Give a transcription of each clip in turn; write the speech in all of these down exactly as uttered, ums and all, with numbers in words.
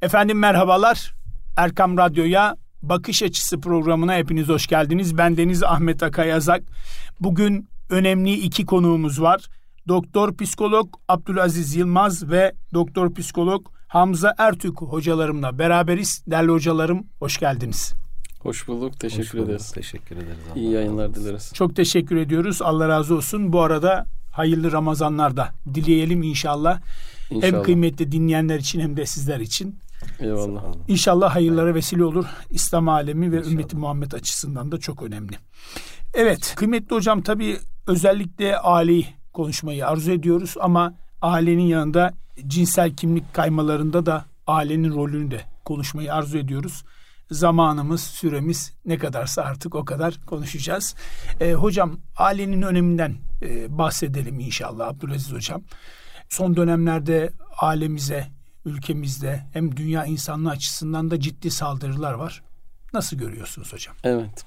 Efendim merhabalar. Erkam Radyo'ya Bakış Açısı programına hepiniz hoş geldiniz. Ben Deniz Ahmet Akayazak. Bugün önemli iki konuğumuz var. Doktor Psikolog Abdülaziz Yılmaz ve Doktor Psikolog Hamza Ertürk hocalarımla beraberiz. Değerli hocalarım, hoş geldiniz. Hoş bulduk. Teşekkür hoş bulduk. ederiz. Teşekkür ederiz. Allah İyi yayınlar dileriz. Çok teşekkür ediyoruz. Allah razı olsun. Bu arada hayırlı Ramazanlar da dileyelim inşallah. İnşallah. Hem kıymetli dinleyenler için hem de sizler için. Eyvallah. İnşallah hayırlara vesile olur. İslam alemi ve İnşallah. ümmeti Muhammed açısından da çok önemli. Evet, kıymetli hocam, tabii özellikle aileyi konuşmayı arzu ediyoruz ama ailenin yanında cinsel kimlik kaymalarında da ailenin rolünü de konuşmayı arzu ediyoruz. Zamanımız, süremiz ne kadarsa artık o kadar konuşacağız. Ee, hocam, ailenin öneminden e, bahsedelim inşallah Abdülaziz hocam. Son dönemlerde ailemize, ülkemizde hem dünya insanlığı açısından da ciddi saldırılar var. Nasıl görüyorsunuz hocam? Evet.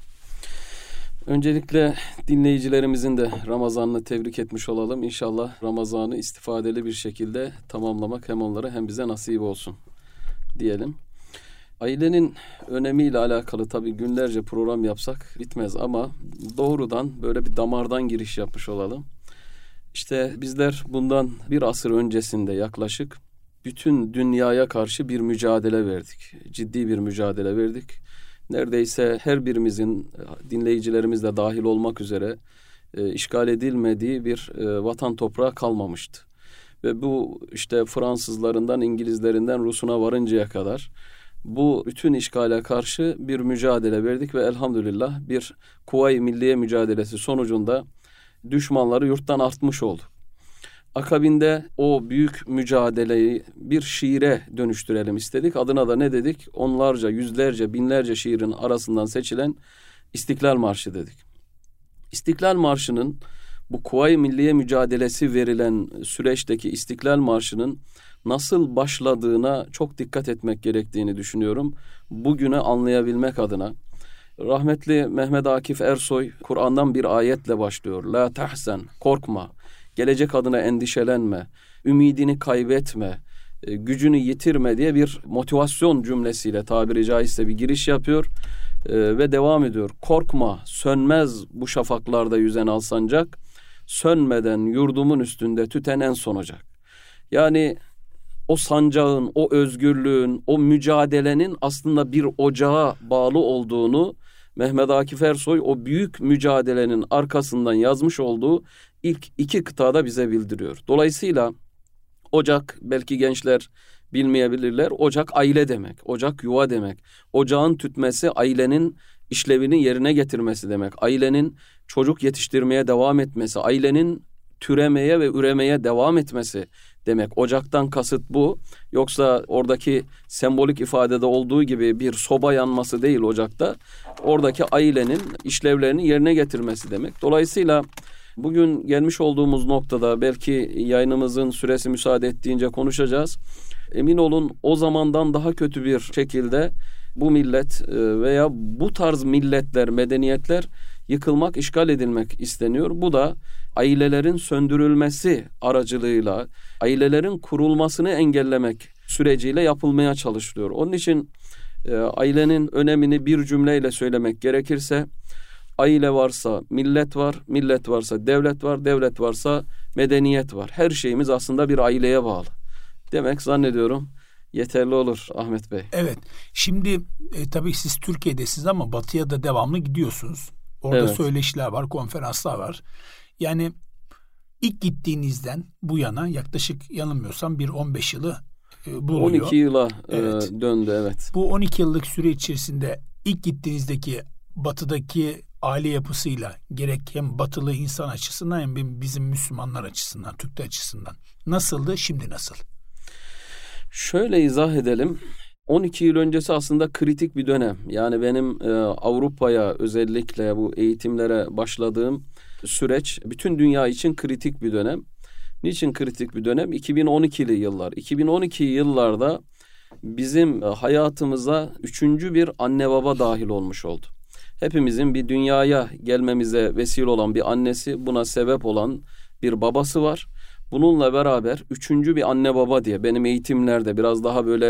Öncelikle dinleyicilerimizin de Ramazan'ını tebrik etmiş olalım. İnşallah Ramazan'ı istifadeli bir şekilde tamamlamak hem onlara hem bize nasip olsun diyelim. Ailenin önemiyle alakalı tabii günlerce program yapsak bitmez ama doğrudan böyle bir damardan giriş yapmış olalım. İşte bizler bundan bir asır öncesinde yaklaşık bütün dünyaya karşı bir mücadele verdik. Ciddi bir mücadele verdik. Neredeyse her birimizin, dinleyicilerimiz de dahil olmak üzere e, işgal edilmediği bir e, vatan toprağı kalmamıştı. Ve bu işte Fransızlarından, İngilizlerinden, Rusuna varıncaya kadar bu bütün işgale karşı bir mücadele verdik ve elhamdülillah bir Kuvayi Milliye mücadelesi sonucunda düşmanları yurttan artmış oldu. Akabinde o büyük mücadeleyi bir şiire dönüştürelim istedik. Adına da ne dedik? Onlarca, yüzlerce, binlerce şiirin arasından seçilen İstiklal Marşı dedik. İstiklal Marşı'nın bu Kuvayi Milliye mücadelesi verilen süreçteki İstiklal Marşı'nın nasıl başladığına çok dikkat etmek gerektiğini düşünüyorum. Bugünü anlayabilmek adına. Rahmetli Mehmet Akif Ersoy Kur'an'dan bir ayetle başlıyor. La tahsen, korkma. Gelecek adına endişelenme, ümidini kaybetme, gücünü yitirme diye bir motivasyon cümlesiyle tabiri caizse bir giriş yapıyor e, ve devam ediyor. Korkma, sönmez bu şafaklarda yüzen alsancak, sönmeden yurdumun üstünde tüten en son ocak. Yani o sancağın, o özgürlüğün, o mücadelenin aslında bir ocağa bağlı olduğunu Mehmet Akif Ersoy o büyük mücadelenin arkasından yazmış olduğu ilk iki kıtada bize bildiriyor. Dolayısıyla ocak, belki gençler bilmeyebilirler, ocak aile demek, ocak yuva demek. Ocağın tütmesi ailenin işlevini yerine getirmesi demek. Ailenin çocuk yetiştirmeye devam etmesi, ailenin türemeye ve üremeye devam etmesi demek. Ocaktan kasıt bu. Yoksa oradaki sembolik ifadede olduğu gibi bir soba yanması değil ocakta. Oradaki ailenin işlevlerini yerine getirmesi demek. Dolayısıyla bugün gelmiş olduğumuz noktada belki yayınımızın süresi müsaade ettiğince konuşacağız. Emin olun o zamandan daha kötü bir şekilde bu millet veya bu tarz milletler, medeniyetler yıkılmak, işgal edilmek isteniyor. Bu da ailelerin söndürülmesi aracılığıyla, ailelerin kurulmasını engellemek süreciyle yapılmaya çalışılıyor. Onun için e, ailenin önemini bir cümleyle söylemek gerekirse, aile varsa millet var, millet varsa devlet var, devlet varsa medeniyet var. Her şeyimiz aslında bir aileye bağlı. Demek zannediyorum yeterli olur Ahmet Bey. Evet. Şimdi e, tabii siz Türkiye'desiniz ama Batı'ya da devamlı gidiyorsunuz. Orada Evet. söyleşiler var, konferanslar var. Yani ilk gittiğinizden bu yana yaklaşık yanılmıyorsam bir on beş yılı e, buluyor. on iki yıla Evet. e, döndü evet. Bu on iki yıllık süre içerisinde ilk gittiğinizdeki Batı'daki aile yapısıyla gerek hem Batılı insan açısından hem bizim Müslümanlar açısından, Türkler açısından nasıldı, şimdi nasıl? Şöyle izah edelim. on iki yıl öncesi aslında kritik bir dönem. Yani benim e, Avrupa'ya özellikle bu eğitimlere başladığım süreç bütün dünya için kritik bir dönem. Niçin kritik bir dönem? iki bin on ikili yıllar. iki bin on iki yıllarda bizim hayatımıza üçüncü bir anne baba dahil olmuş oldu. Hepimizin bir dünyaya gelmemize vesile olan bir annesi, buna sebep olan bir babası var. Bununla beraber üçüncü bir anne baba diye benim eğitimlerde biraz daha böyle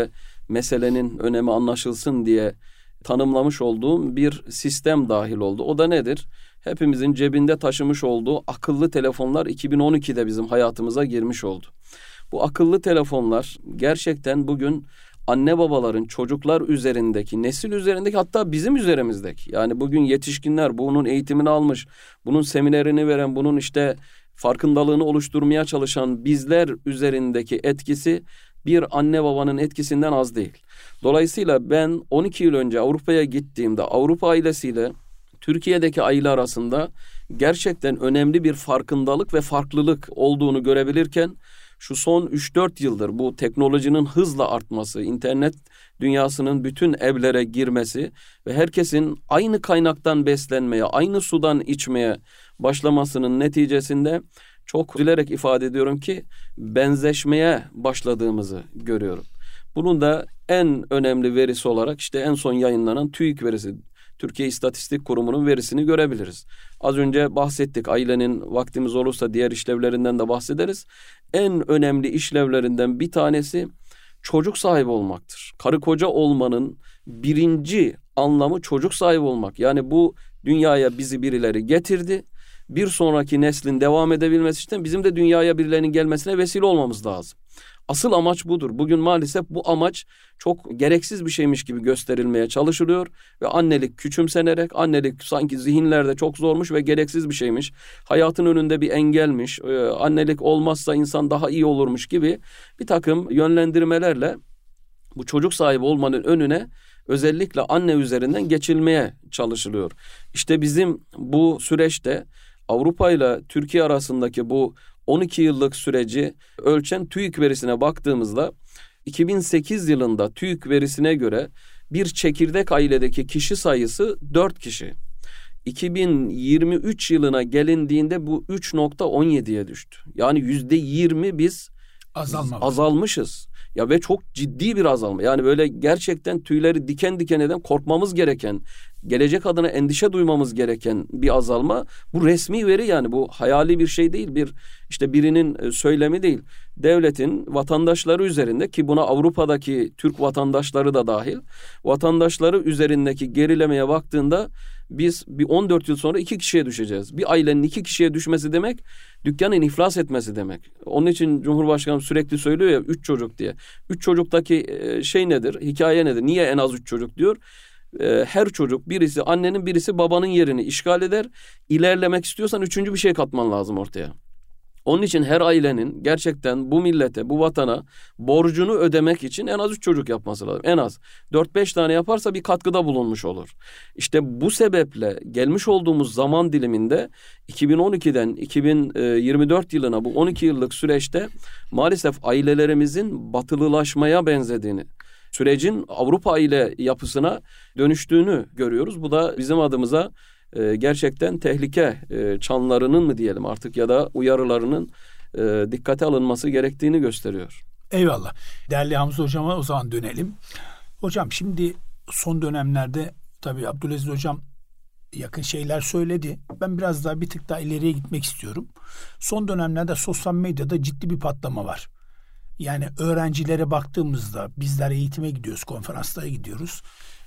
meselenin önemi anlaşılsın diye tanımlamış olduğum bir sistem dahil oldu. O da nedir? Hepimizin cebinde taşımış olduğu akıllı telefonlar iki bin on ikide bizim hayatımıza girmiş oldu. Bu akıllı telefonlar gerçekten bugün anne babaların çocuklar üzerindeki, nesil üzerindeki, hatta bizim üzerimizdeki, yani bugün yetişkinler bunun eğitimini almış, bunun seminerini veren, bunun işte farkındalığını oluşturmaya çalışan bizler üzerindeki etkisi bir anne babanın etkisinden az değil. Dolayısıyla ben on iki yıl önce Avrupa'ya gittiğimde Avrupa ailesiyle Türkiye'deki aile arasında gerçekten önemli bir farkındalık ve farklılık olduğunu görebilirken şu son üç dört yıldır bu teknolojinin hızla artması, internet dünyasının bütün evlere girmesi ve herkesin aynı kaynaktan beslenmeye, aynı sudan içmeye başlamasının neticesinde çok üzülerek ifade ediyorum ki benzeşmeye başladığımızı görüyorum. Bunun da en önemli verisi olarak işte en son yayınlanan TÜİK verisi, Türkiye İstatistik Kurumu'nun verisini görebiliriz. Az önce bahsettik, ailenin vaktimiz olursa diğer işlevlerinden de bahsederiz. En önemli işlevlerinden bir tanesi çocuk sahibi olmaktır. Karı koca olmanın birinci anlamı çocuk sahibi olmak. Yani bu dünyaya bizi birileri getirdi. Bir sonraki neslin devam edebilmesi için bizim de dünyaya birilerinin gelmesine vesile olmamız lazım. Asıl amaç budur. Bugün maalesef bu amaç çok gereksiz bir şeymiş gibi gösterilmeye çalışılıyor ve annelik küçümsenerek, annelik sanki zihinlerde çok zormuş ve gereksiz bir şeymiş, hayatın önünde bir engelmiş, annelik olmazsa insan daha iyi olurmuş gibi bir takım yönlendirmelerle bu çocuk sahibi olmanın önüne özellikle anne üzerinden geçilmeye çalışılıyor. İşte bizim bu süreçte Avrupa ile Türkiye arasındaki bu on iki yıllık süreci ölçen TÜİK verisine baktığımızda iki bin sekiz yılında TÜİK verisine göre bir çekirdek ailedeki kişi sayısı dört kişi. iki bin yirmi üç yılına gelindiğinde bu üç nokta on yediye düştü. Yani yüzde yirmi biz Azalma azalmışız. Ya ve çok ciddi bir azalma. Yani böyle gerçekten tüyleri diken diken eden, korkmamız gereken, gelecek adına endişe duymamız gereken bir azalma. Bu resmi veri, yani bu hayali bir şey değil, bir işte birinin söylemi değil. Devletin vatandaşları üzerinde, ki buna Avrupa'daki Türk vatandaşları da dahil, vatandaşları üzerindeki gerilemeye baktığında biz bir on dört yıl sonra iki kişiye düşeceğiz. Bir ailenin iki kişiye düşmesi demek dükkanın iflas etmesi demek. Onun için Cumhurbaşkanı sürekli söylüyor ya üç çocuk diye. Üç çocuktaki şey nedir? Hikaye nedir? Niye en az üç çocuk diyor? Her çocuk birisi annenin birisi babanın yerini işgal eder. İlerlemek istiyorsan üçüncü bir şey katman lazım ortaya. Onun için her ailenin gerçekten bu millete, bu vatana borcunu ödemek için en az üç çocuk yapması lazım. En az dört beş tane yaparsa bir katkıda bulunmuş olur. İşte bu sebeple gelmiş olduğumuz zaman diliminde iki bin on ikiden iki bin yirmi dört yılına bu on iki yıllık süreçte maalesef ailelerimizin batılılaşmaya benzediğini, sürecin Avrupa aile yapısına dönüştüğünü görüyoruz. Bu da bizim adımıza Ee, gerçekten tehlike e, çanlarının mı diyelim artık ya da uyarılarının e, dikkate alınması gerektiğini gösteriyor. Eyvallah. Değerli Hamza Hocam'a o zaman dönelim. Hocam şimdi son dönemlerde tabii Abdülaziz Hocam yakın şeyler söyledi. Ben biraz daha bir tık daha ileriye gitmek istiyorum. Son dönemlerde sosyal medyada ciddi bir patlama var. Yani öğrencilere baktığımızda bizler eğitime gidiyoruz, konferanslara gidiyoruz.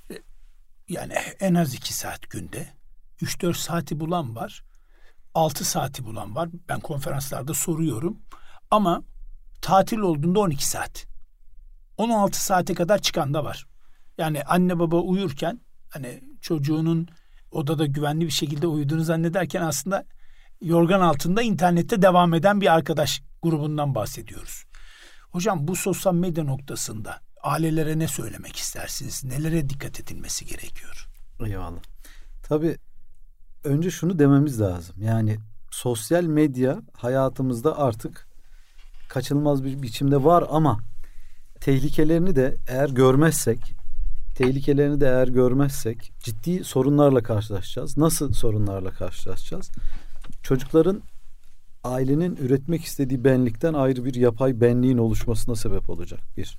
Yani en az iki saat günde. üç dört saati bulan var. altı saati bulan var. Ben konferanslarda soruyorum. Ama tatil olduğunda on iki saat. on altı saate kadar çıkan da var. Yani anne baba uyurken hani çocuğunun odada güvenli bir şekilde uyuduğunu zannederken aslında yorgan altında internette devam eden bir arkadaş grubundan bahsediyoruz. Hocam bu sosyal medya noktasında ailelere ne söylemek istersiniz? Nelere dikkat edilmesi gerekiyor? Eyvallah. Tabii önce şunu dememiz lazım. Yani sosyal medya hayatımızda artık kaçınılmaz bir biçimde var ama tehlikelerini de eğer görmezsek, tehlikelerini de eğer görmezsek ciddi sorunlarla karşılaşacağız. Nasıl sorunlarla karşılaşacağız? Çocukların ailenin üretmek istediği benlikten ayrı bir yapay benliğin oluşmasına sebep olacak bir.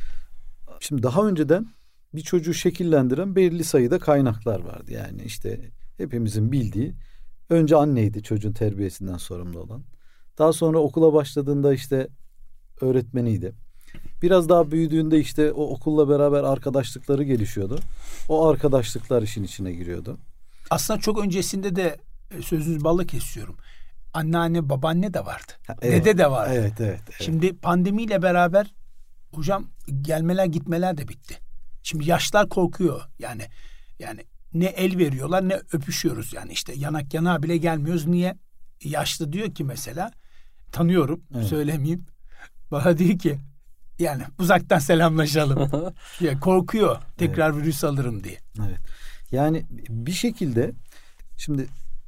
Şimdi daha önceden bir çocuğu şekillendiren belirli sayıda kaynaklar vardı. Yani işte hepimizin bildiği önce anneydi çocuğun terbiyesinden sorumlu olan. Daha sonra okula başladığında işte öğretmeniydi. Biraz daha büyüdüğünde işte o okulla beraber arkadaşlıkları gelişiyordu. O arkadaşlıklar işin içine giriyordu. Aslında çok öncesinde de sözünüzü balla kesiyorum. Anneanne, babaanne de vardı. Ha, evet. Dede de vardı. Evet, evet, evet. Şimdi pandemiyle beraber hocam gelmeler gitmeler de bitti. Şimdi yaşlar korkuyor. Yani yani ne el veriyorlar ne öpüşüyoruz. Yani işte yanak yanağa bile gelmiyoruz. Niye? Yaşlı diyor ki mesela, tanıyorum, evet. Söylemeyeyim. Bana diyor ki yani uzaktan selamlaşalım. Ya korkuyor tekrar evet. Virüs alırım diye. Evet. Yani bir şekilde şimdi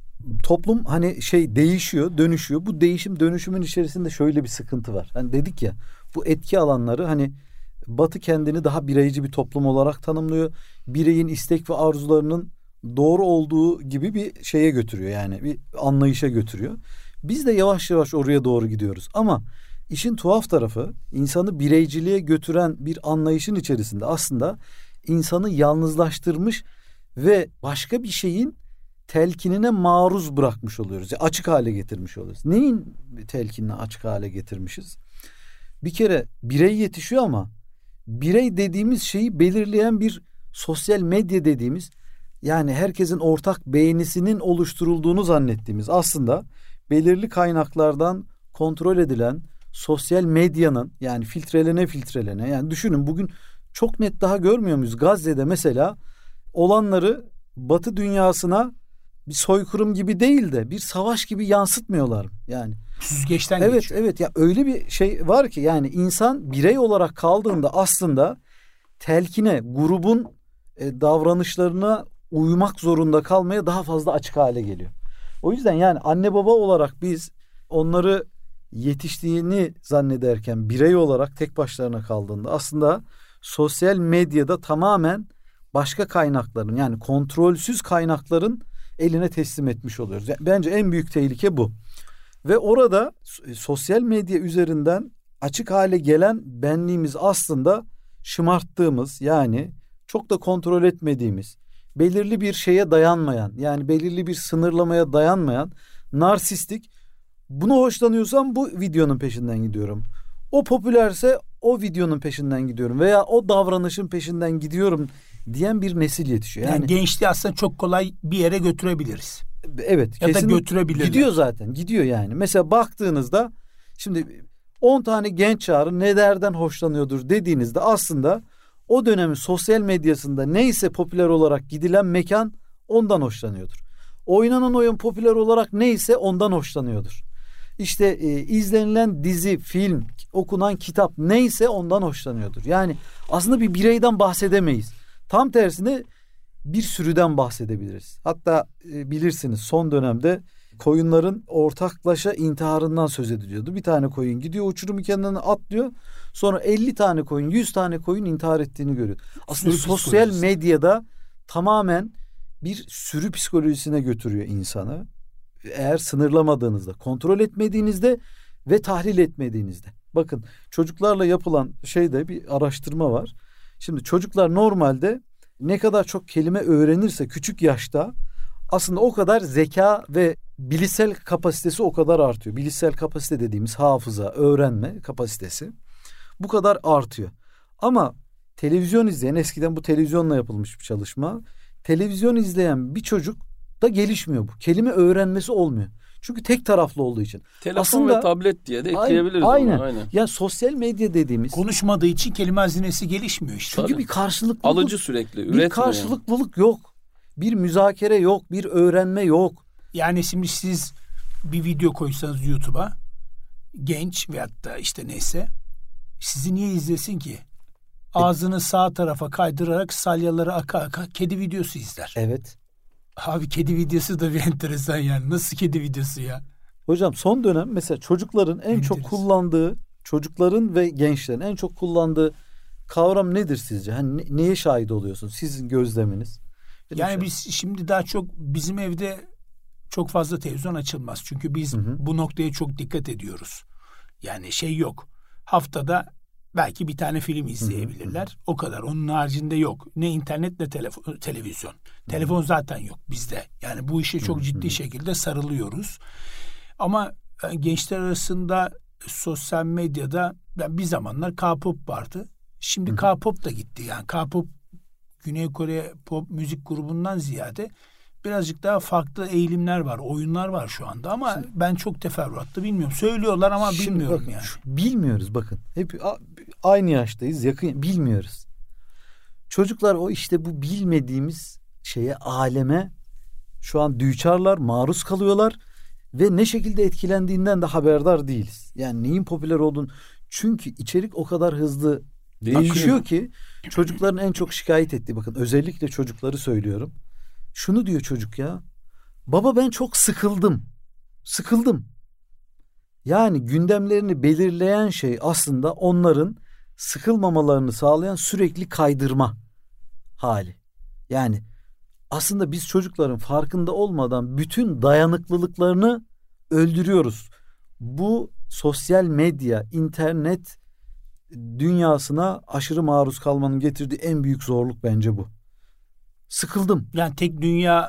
toplum hani şey değişiyor, dönüşüyor. Bu değişim dönüşümün içerisinde şöyle bir sıkıntı var. Hani dedik ya, bu etki alanları, hani Batı kendini daha bireyci bir toplum olarak tanımlıyor. Bireyin istek ve arzularının doğru olduğu gibi bir şeye götürüyor. Yani bir anlayışa götürüyor. Biz de yavaş yavaş oraya doğru gidiyoruz. Ama işin tuhaf tarafı, insanı bireyciliğe götüren bir anlayışın içerisinde aslında insanı yalnızlaştırmış ve başka bir şeyin telkinine maruz bırakmış oluyoruz. Yani açık hale getirmiş oluyoruz. Neyin telkinine açık hale getirmişiz? Bir kere birey yetişiyor ama birey dediğimiz şeyi belirleyen bir sosyal medya dediğimiz, yani herkesin ortak beğenisinin oluşturulduğunu zannettiğimiz, aslında belirli kaynaklardan kontrol edilen sosyal medyanın, yani filtrelene filtrelene, yani düşünün bugün çok net daha görmüyor muyuz? Gazze'de mesela olanları Batı dünyasına bir soykırım gibi değil de bir savaş gibi yansıtmıyorlar. Yani süzgeçten evet, geçiyor. Evet ya, öyle bir şey var ki yani insan birey olarak kaldığında aslında telkine, grubun e, davranışlarına uymak zorunda kalmaya daha fazla açık hale geliyor. O yüzden yani anne baba olarak biz onları yetiştiğini zannederken birey olarak tek başlarına kaldığında aslında sosyal medyada tamamen başka kaynakların, yani kontrolsüz kaynakların eline teslim etmiş oluyoruz. Yani bence en büyük tehlike bu. Ve orada sosyal medya üzerinden açık hale gelen benliğimiz aslında şımarttığımız, yani çok da kontrol etmediğimiz, belirli bir şeye dayanmayan, yani belirli bir sınırlamaya dayanmayan, narsistik, bunu hoşlanıyorsam bu videonun peşinden gidiyorum. O popülerse o videonun peşinden gidiyorum veya o davranışın peşinden gidiyorum diyen bir nesil yetişiyor. Yani, yani gençliği aslında çok kolay bir yere götürebiliriz. Evet. Ya da götürebilirler. Gidiyor zaten. Gidiyor yani. Mesela baktığınızda şimdi on tane genç çağırın ne derden hoşlanıyordur dediğinizde aslında o dönemin sosyal medyasında neyse popüler olarak gidilen mekan ondan hoşlanıyordur. Oynanan oyun popüler olarak neyse ondan hoşlanıyordur. İşte e, izlenilen dizi, film, okunan kitap neyse ondan hoşlanıyordur. Yani aslında bir bireyden bahsedemeyiz. Tam tersine bir sürüden bahsedebiliriz. Hatta e, bilirsiniz son dönemde koyunların ortaklaşa intiharından söz ediliyordu. Bir tane koyun gidiyor uçurum kenarına atlıyor. Sonra elli tane koyun, yüz tane koyun intihar ettiğini görüyor. Aslında sürü sosyal medyada tamamen bir sürü psikolojisine götürüyor insanı. Eğer sınırlamadığınızda, kontrol etmediğinizde ve tahlil etmediğinizde. Bakın çocuklarla yapılan şeyde bir araştırma var. Şimdi çocuklar normalde ne kadar çok kelime öğrenirse küçük yaşta aslında o kadar zeka ve bilişsel kapasitesi o kadar artıyor. Bilişsel kapasite dediğimiz hafıza, öğrenme kapasitesi bu kadar artıyor. Ama televizyon izleyen, eskiden bu televizyonla yapılmış bir çalışma. Televizyon izleyen bir çocuk da gelişmiyor bu. Kelime öğrenmesi olmuyor. Çünkü tek taraflı olduğu için. Telefon aslında, ve tablet diye de ekleyebiliriz. Aynen. Onu, aynen. Yani sosyal medya dediğimiz. Konuşmadığı için kelime hazinesi gelişmiyor işte. Çünkü bir karşılıklılık. Alıcı sürekli. Bir karşılıklılık yani. Yok. Bir müzakere yok. Bir öğrenme yok. Yani şimdi siz bir video koysanız YouTube'a, genç veyahut da işte neyse, sizi niye izlesin ki? Ağzını sağ tarafa kaydırarak salyaları aka aka kedi videosu izler. Evet. Abi kedi videosu da bir enteresan yani. Nasıl kedi videosu ya? Hocam son dönem mesela çocukların en enteresan. çok kullandığı, çocukların ve gençlerin en çok kullandığı kavram nedir sizce? Hani neye şahit oluyorsunuz? Sizin gözleminiz. Benim yani şey... biz şimdi daha çok bizim evde çok fazla televizyon açılmaz. Çünkü biz hı hı. bu noktaya çok dikkat ediyoruz. Yani şey yok. Haftada belki bir tane film izleyebilirler. Hı hı. O kadar. Onun haricinde yok. Ne internet ne telefon, televizyon. Hı hı. Telefon zaten yok bizde. Yani bu işe çok ciddi hı hı. şekilde sarılıyoruz. Ama gençler arasında sosyal medyada yani bir zamanlar K-pop vardı. Şimdi Hı. K-pop da gitti. Yani K-pop Güney Kore pop müzik grubundan ziyade birazcık daha farklı eğilimler var, oyunlar var şu anda ama Şimdi, ben çok teferruatlı bilmiyorum. Söylüyorlar ama bilmiyorum bakın, yani. Bilmiyoruz bakın. Hep aynı yaştayız, yakın bilmiyoruz. Çocuklar o işte bu bilmediğimiz şeye, aleme şu an düçarlar, maruz kalıyorlar ve ne şekilde etkilendiğinden de haberdar değiliz. Yani neyin popüler olduğunu, çünkü içerik o kadar hızlı değişiyor ki çocukların en çok şikayet ettiği, bakın özellikle çocukları söylüyorum. Şunu diyor çocuk ya. Baba ben çok sıkıldım. Sıkıldım. Yani gündemlerini belirleyen şey aslında onların sıkılmamalarını sağlayan sürekli kaydırma hali. Yani aslında biz çocukların farkında olmadan bütün dayanıklılıklarını öldürüyoruz. Bu sosyal medya, internet dünyasına aşırı maruz kalmanın getirdiği en büyük zorluk bence bu. Sıkıldım. Yani tek dünya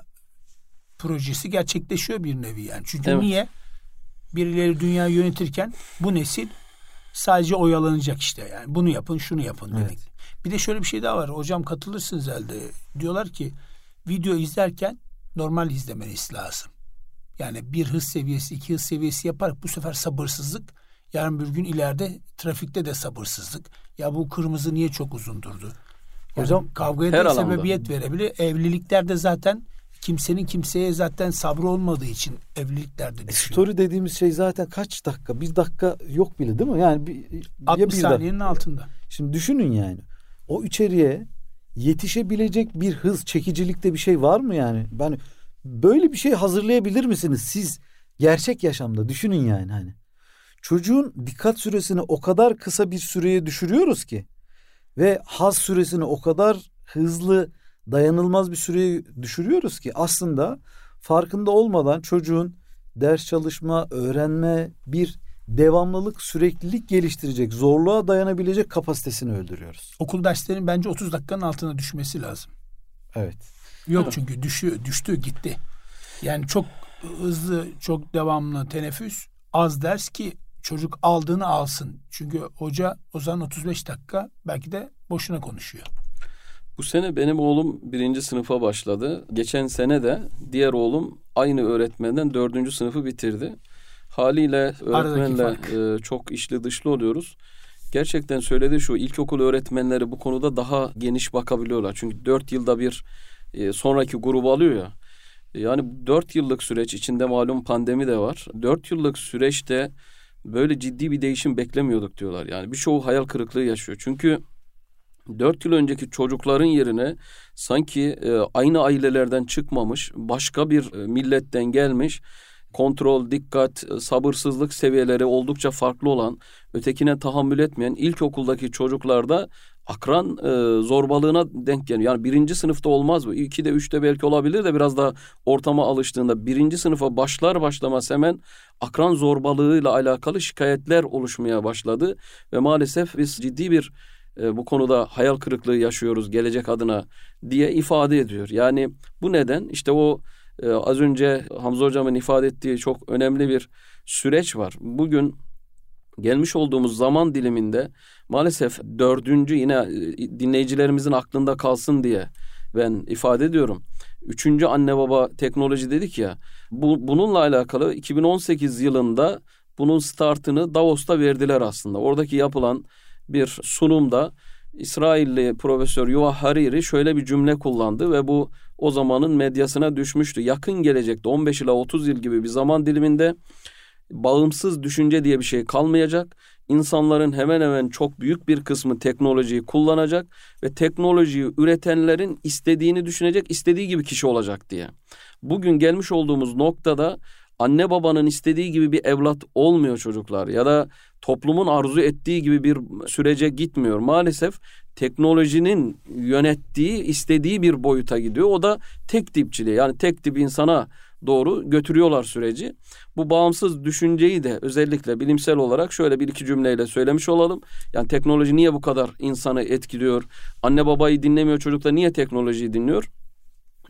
projesi gerçekleşiyor bir nevi yani. Çünkü evet. niye? Birileri dünyayı yönetirken bu nesil sadece oyalanacak işte yani. Bunu yapın, şunu yapın dedik. Evet. Bir de şöyle bir şey daha var. Hocam katılırsınız elde. Diyorlar ki video izlerken normal izlemeniz lazım. Yani bir hız seviyesi, iki hız seviyesi yaparak bu sefer sabırsızlık. Yarın bir gün ileride trafikte de sabırsızlık. Ya bu kırmızı niye çok uzun durdu? Yani hocam kavgaya da sebebiyet verebilir. Evliliklerde zaten kimsenin kimseye zaten sabrı olmadığı için evliliklerde düşüyor. Story dediğimiz şey zaten kaç dakika? Bir dakika yok bile değil mi? Yani bir, altmış saniyenin altında. Şimdi düşünün yani. O içeriğe yetişebilecek bir hız, çekicilikte bir şey var mı yani? Ben böyle bir şey hazırlayabilir misiniz siz gerçek yaşamda? Düşünün yani hani. Çocuğun dikkat süresini o kadar kısa bir süreye düşürüyoruz ki ve haz süresini o kadar hızlı, dayanılmaz bir süreye düşürüyoruz ki aslında farkında olmadan çocuğun ders çalışma, öğrenme, bir devamlılık, süreklilik geliştirecek, zorluğa dayanabilecek kapasitesini öldürüyoruz. Okul derslerinin bence otuz dakikanın altına düşmesi lazım. Evet. Yok çünkü düşüyor, düştü gitti. Yani çok hızlı, çok devamlı teneffüs, az ders ki çocuk aldığını alsın. Çünkü hoca o zaman otuz beş dakika belki de boşuna konuşuyor. Bu sene benim oğlum birinci sınıfa başladı. Geçen sene de diğer oğlum aynı öğretmenden dördüncü sınıfı bitirdi. Haliyle öğretmenle e, çok içli dışlı oluyoruz. Gerçekten söylediği şu, ilkokul öğretmenleri bu konuda daha geniş bakabiliyorlar. Çünkü dört yılda bir e, sonraki grubu alıyor ya. Yani dört yıllık süreç, içinde malum pandemi de var. Dört yıllık süreçte böyle ciddi bir değişim beklemiyorduk diyorlar. Yani birçoğu hayal kırıklığı yaşıyor. Çünkü dört yıl önceki çocukların yerine sanki e, aynı ailelerden çıkmamış, başka bir e, milletten gelmiş, kontrol, dikkat, sabırsızlık seviyeleri oldukça farklı olan, ötekine tahammül etmeyen ilkokuldaki çocuklarda akran e, zorbalığına denk geliyor. Yani birinci sınıfta olmaz bu. İkide, üçte belki olabilir de biraz daha ortama alıştığında birinci sınıfa başlar başlamaz hemen akran zorbalığıyla alakalı şikayetler oluşmaya başladı. Ve maalesef biz ciddi bir e, bu konuda hayal kırıklığı yaşıyoruz gelecek adına diye ifade ediyor. Yani bu neden? İşte o e, az önce Hamza Hocam'ın ifade ettiği çok önemli bir süreç var. Bugün gelmiş olduğumuz zaman diliminde maalesef dördüncü, yine dinleyicilerimizin aklında kalsın diye ben ifade ediyorum. Üçüncü anne baba teknoloji dedik ya. Bu, bununla alakalı iki bin on sekiz yılında bunun startını Davos'ta verdiler aslında. Oradaki yapılan bir sunumda İsrailli Profesör Yuval Hariri şöyle bir cümle kullandı ve bu o zamanın medyasına düşmüştü. Yakın gelecekte on beş ila otuz yıl gibi bir zaman diliminde bağımsız düşünce diye bir şey kalmayacak. İnsanların hemen hemen çok büyük bir kısmı teknolojiyi kullanacak ve teknolojiyi üretenlerin istediğini düşünecek, istediği gibi kişi olacak diye. Bugün gelmiş olduğumuz noktada anne babanın istediği gibi bir evlat olmuyor çocuklar ya da toplumun arzu ettiği gibi bir sürece gitmiyor. Maalesef teknolojinin yönettiği, istediği bir boyuta gidiyor. O da tek tipçiliği, yani tek tip insana doğru götürüyorlar süreci. Bu bağımsız düşünceyi de özellikle bilimsel olarak şöyle bir iki cümleyle söylemiş olalım. Yani teknoloji niye bu kadar insanı etkiliyor? Anne babayı dinlemiyor çocuklar, niye teknolojiyi dinliyor?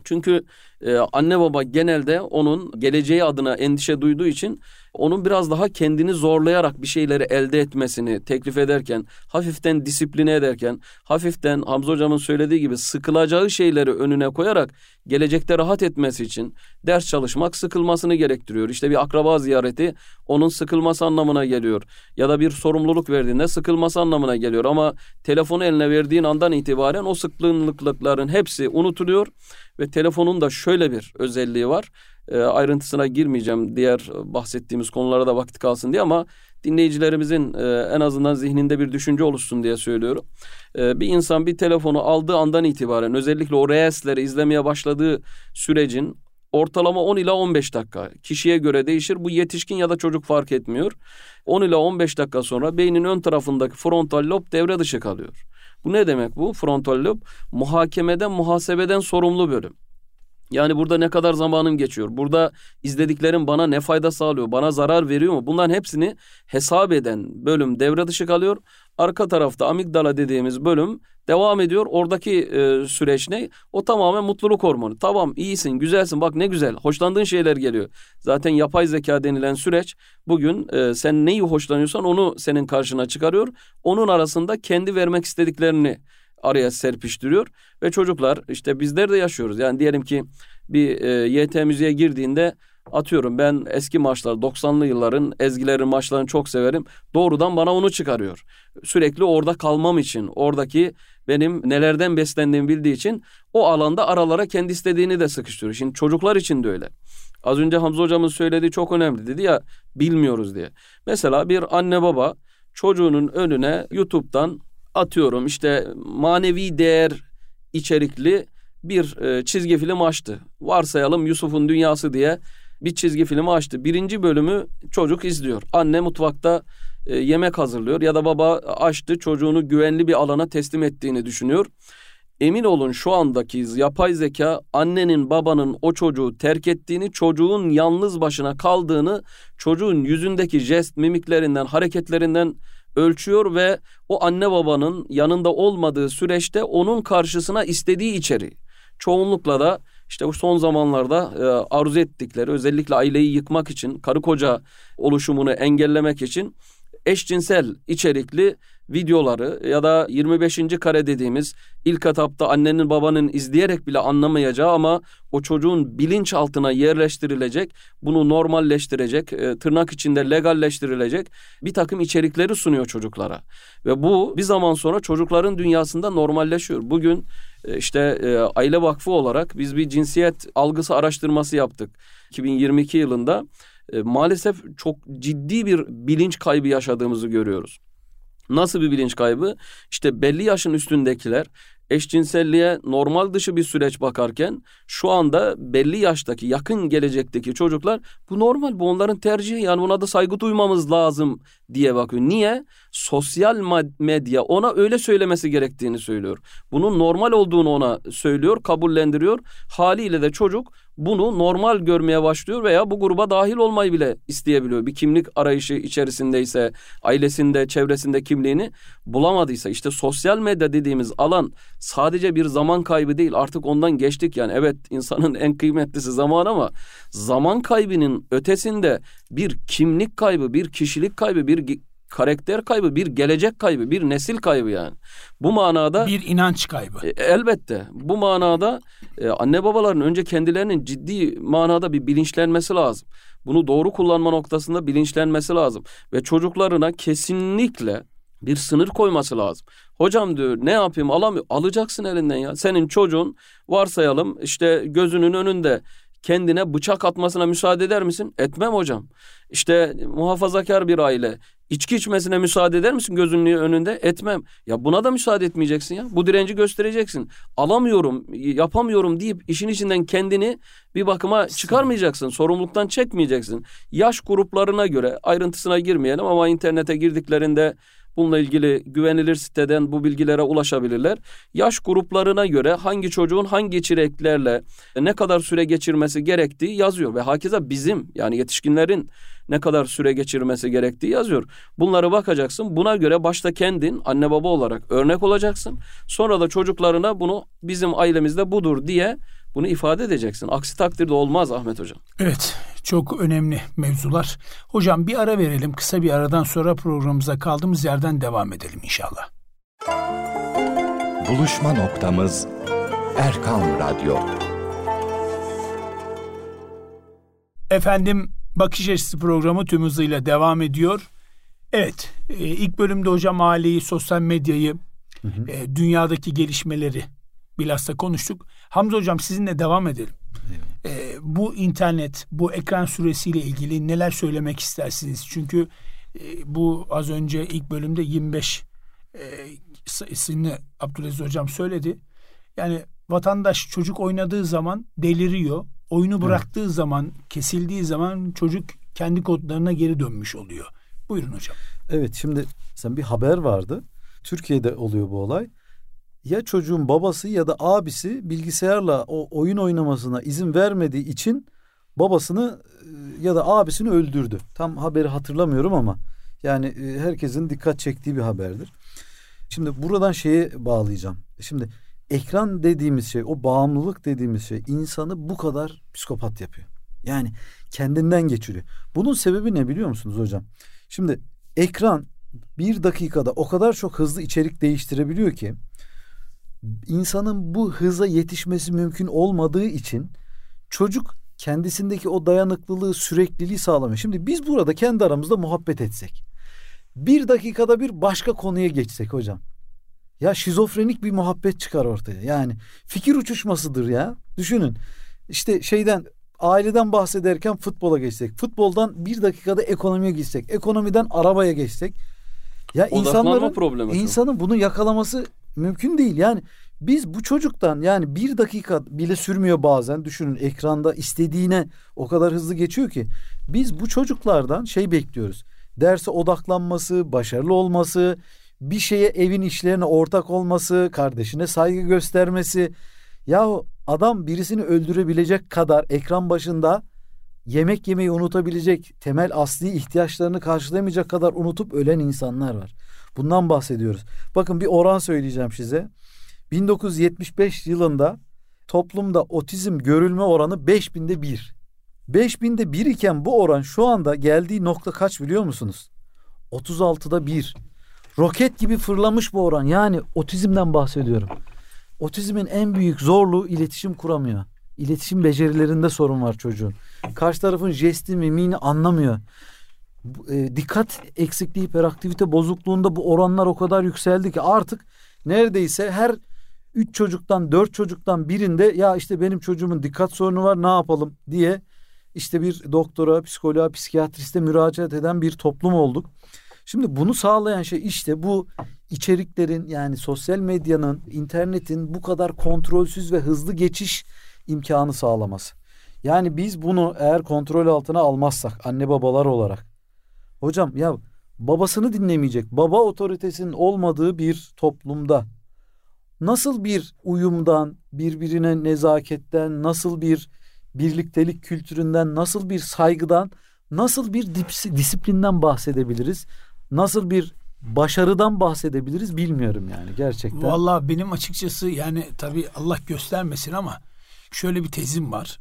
Çünkü e, anne baba genelde onun geleceği adına endişe duyduğu için onun biraz daha kendini zorlayarak bir şeyleri elde etmesini teklif ederken, hafiften disipline ederken, hafiften Hamza hocamın söylediği gibi sıkılacağı şeyleri önüne koyarak gelecekte rahat etmesi için ders çalışmak sıkılmasını gerektiriyor. İşte bir akraba ziyareti onun sıkılması anlamına geliyor. Ya da bir sorumluluk verdiğinde sıkılması anlamına geliyor. Ama telefonu eline verdiğin andan itibaren o sıklıkların hepsi unutuluyor. Ve telefonun da şöyle bir özelliği var. E, ayrıntısına girmeyeceğim diğer bahsettiğimiz konulara da vakit kalsın diye, ama dinleyicilerimizin e, en azından zihninde bir düşünce oluşsun diye söylüyorum. E, bir insan bir telefonu aldığı andan itibaren özellikle o reelsleri izlemeye başladığı sürecin ortalama on ila on beş dakika, kişiye göre değişir. Bu yetişkin ya da çocuk fark etmiyor. on ila on beş dakika sonra beynin ön tarafındaki frontal lob devre dışı kalıyor. Bu ne demek bu? Frontal lob muhakemeden, muhasebeden sorumlu bölüm. Yani burada ne kadar zamanım geçiyor? Burada izlediklerim bana ne fayda sağlıyor? Bana zarar veriyor mu? Bunların hepsini hesap eden bölüm devre dışı kalıyor. Arka tarafta amigdala dediğimiz bölüm devam ediyor. Oradaki e, süreç ne? O tamamen mutluluk hormonu. Tamam, iyisin, güzelsin, bak ne güzel. Hoşlandığın şeyler geliyor. Zaten yapay zeka denilen süreç bugün e, sen neyi hoşlanıyorsan onu senin karşına çıkarıyor. Onun arasında kendi vermek istediklerini araya serpiştiriyor ve çocuklar, işte bizler de yaşıyoruz. Yani diyelim ki bir e, Y T müziğe girdiğinde, atıyorum ben eski marşlar, doksanlı yılların ezgilerin marşlarını çok severim. Doğrudan bana onu çıkarıyor. Sürekli orada kalmam için, oradaki benim nelerden beslendiğimi bildiği için o alanda aralara kendi istediğini de sıkıştırıyor. Şimdi çocuklar için de öyle. Az önce Hamza hocamın söylediği çok önemli, dedi ya bilmiyoruz diye. Mesela bir anne baba çocuğunun önüne YouTube'dan, atıyorum işte manevi değer içerikli bir e, çizgi film açtı. Varsayalım Yusuf'un Dünyası diye bir çizgi film açtı. Birinci bölümü çocuk izliyor. Anne mutfakta e, yemek hazırlıyor ya da baba açtı, çocuğunu güvenli bir alana teslim ettiğini düşünüyor. Emin olun şu andaki yapay zeka annenin babanın o çocuğu terk ettiğini, çocuğun yalnız başına kaldığını çocuğun yüzündeki jest, mimiklerinden, hareketlerinden ölçüyor ve o anne babanın yanında olmadığı süreçte onun karşısına istediği içeriği, çoğunlukla da işte bu son zamanlarda e, arzu ettikleri, özellikle aileyi yıkmak için, karı koca oluşumunu engellemek için eşcinsel içerikli videoları ya da yirmi beşinci kare dediğimiz ilk etapta annenin babanın izleyerek bile anlamayacağı ama o çocuğun bilinçaltına yerleştirilecek, bunu normalleştirecek, e, tırnak içinde legalleştirilecek bir takım içerikleri sunuyor çocuklara. Ve bu bir zaman sonra çocukların dünyasında normalleşiyor. Bugün e, işte e, Aile Vakfı olarak biz bir cinsiyet algısı araştırması yaptık iki bin yirmi iki yılında. E, maalesef çok ciddi bir bilinç kaybı yaşadığımızı görüyoruz. Nasıl bir bilinç kaybı? İşte belli yaşın üstündekiler eşcinselliğe normal dışı bir süreç bakarken şu anda belli yaştaki, yakın gelecekteki çocuklar bu normal, bu onların tercihi, yani buna da saygı duymamız lazım diye bakıyor. Niye? Sosyal medya ona öyle söylemesi gerektiğini söylüyor. Bunun normal olduğunu ona söylüyor, kabullendiriyor. Haliyle de çocuk bunu normal görmeye başlıyor veya bu gruba dahil olmayı bile isteyebiliyor. Bir kimlik arayışı içerisindeyse, ailesinde, çevresinde kimliğini bulamadıysa, işte sosyal medya dediğimiz alan sadece bir zaman kaybı değil, artık ondan geçtik. Yani evet, insanın en kıymetlisi zaman, ama zaman kaybının ötesinde bir kimlik kaybı, bir kişilik kaybı, bir karakter kaybı, bir gelecek kaybı, bir nesil kaybı yani. Bu manada bir inanç kaybı. E, elbette. Bu manada e, anne babaların önce kendilerinin ciddi manada bir bilinçlenmesi lazım. Bunu doğru kullanma noktasında bilinçlenmesi lazım ve çocuklarına kesinlikle bir sınır koyması lazım. Hocam diyor, ne yapayım, alamıyor. Alacaksın elinden ya. Senin çocuğun varsayalım işte gözünün önünde kendine bıçak atmasına müsaade eder misin? Etmem hocam. İşte muhafazakar bir aile içki içmesine müsaade eder misin gözünün önünde? Etmem. Ya buna da müsaade etmeyeceksin ya. Bu direnci göstereceksin. Alamıyorum, yapamıyorum deyip işin içinden kendini bir bakıma çıkarmayacaksın. Sorumluluktan çekmeyeceksin. Yaş gruplarına göre ayrıntısına girmeyelim ama internete girdiklerinde bununla ilgili güvenilir siteden bu bilgilere ulaşabilirler. Yaş gruplarına göre hangi çocuğun hangi içeriklerle ne kadar süre geçirmesi gerektiği yazıyor. Ve hakeza bizim, yani yetişkinlerin ne kadar süre geçirmesi gerektiği yazıyor. Bunlara bakacaksın. Buna göre başta kendin anne baba olarak örnek olacaksın. Sonra da çocuklarına bunu bizim ailemizde budur diye Bunu ifade edeceksin. Aksi takdirde olmaz Ahmet Hocam. Evet, çok önemli mevzular. Hocam bir ara verelim. Kısa bir aradan sonra programımıza kaldığımız yerden devam edelim inşallah. Buluşma noktamız Erkam Radyo. Efendim, Bakış Açısı programı tüm hızıyla devam ediyor. Evet, ilk bölümde hocam aileyi, sosyal medyayı, hı hı. E, dünyadaki gelişmeleri bilhassa konuştuk. Hamza hocam, sizinle devam edelim. E, bu internet, bu ekran süresiyle ilgili neler söylemek istersiniz? Çünkü e, bu az önce ilk bölümde yirmi beş e, isimli Abdülaziz hocam söyledi. Yani vatandaş çocuk oynadığı zaman deliriyor. Oyunu bıraktığı evet. zaman, kesildiği zaman çocuk kendi kodlarına geri dönmüş oluyor. Buyurun hocam. Evet, şimdi sen bir haber vardı. Türkiye'de oluyor bu olay. Ya çocuğun babası ya da abisi bilgisayarla o oyun oynamasına izin vermediği için babasını ya da abisini öldürdü. Tam haberi hatırlamıyorum ama yani herkesin dikkat çektiği bir haberdir. Şimdi buradan şeye bağlayacağım. Şimdi ekran dediğimiz şey, o bağımlılık dediğimiz şey insanı bu kadar psikopat yapıyor. Yani kendinden geçiriyor. Bunun sebebi ne biliyor musunuz hocam? Şimdi ekran bir dakikada o kadar çok hızlı içerik değiştirebiliyor ki insanın bu hıza yetişmesi mümkün olmadığı için çocuk kendisindeki o dayanıklılığı, sürekliliği sağlamıyor. Şimdi biz burada kendi aramızda muhabbet etsek, bir dakikada bir başka konuya geçsek hocam, ya şizofrenik bir muhabbet çıkar ortaya. Yani fikir uçuşmasıdır ya. Düşünün, işte şeyden, aileden bahsederken futbola geçsek, futboldan bir dakikada ekonomiye geçsek, ekonomiden arabaya geçsek, ya insanların, insanın bunu yakalaması mümkün değil. Yani biz bu çocuktan, yani bir dakika bile sürmüyor bazen, düşünün, ekranda istediğine o kadar hızlı geçiyor ki biz bu çocuklardan şey bekliyoruz. Derse odaklanması, başarılı olması, bir şeye, evin işlerine ortak olması, kardeşine saygı göstermesi. Yahu adam birisini öldürebilecek kadar ekran başında yemek yemeyi unutabilecek, temel asli ihtiyaçlarını karşılayamayacak kadar unutup ölen insanlar var. Bundan bahsediyoruz. Bakın bir oran söyleyeceğim size. bin dokuz yüz yetmiş beş yılında toplumda otizm görülme oranı beş binde bir. beş binde bir iken bu oran şu anda geldiği nokta kaç biliyor musunuz? otuz altıda bir. Roket gibi fırlamış bu oran. Yani otizmden bahsediyorum. Otizmin en büyük zorluğu iletişim kuramıyor. İletişim becerilerinde sorun var çocuğun. Karşı tarafın jesti, mimiğini anlamıyor. E, dikkat eksikliği, hiperaktivite bozukluğunda bu oranlar o kadar yükseldi ki artık neredeyse her üç çocuktan, dört çocuktan birinde ya işte benim çocuğumun dikkat sorunu var, ne yapalım diye işte bir doktora, psikoloğa, psikiyatriste müracaat eden bir toplum olduk. Şimdi bunu sağlayan şey işte bu içeriklerin, yani sosyal medyanın, internetin bu kadar kontrolsüz ve hızlı geçiş imkanı sağlaması. Yani biz bunu eğer kontrol altına almazsak anne babalar olarak, hocam ya babasını dinlemeyecek, baba otoritesinin olmadığı bir toplumda nasıl bir uyumdan, birbirine nezaketten, nasıl bir birliktelik kültüründen, nasıl bir saygıdan, nasıl bir disiplinden bahsedebiliriz? Nasıl bir başarıdan bahsedebiliriz bilmiyorum yani gerçekten. Vallahi benim açıkçası, yani tabii Allah göstermesin ama şöyle bir tezim var.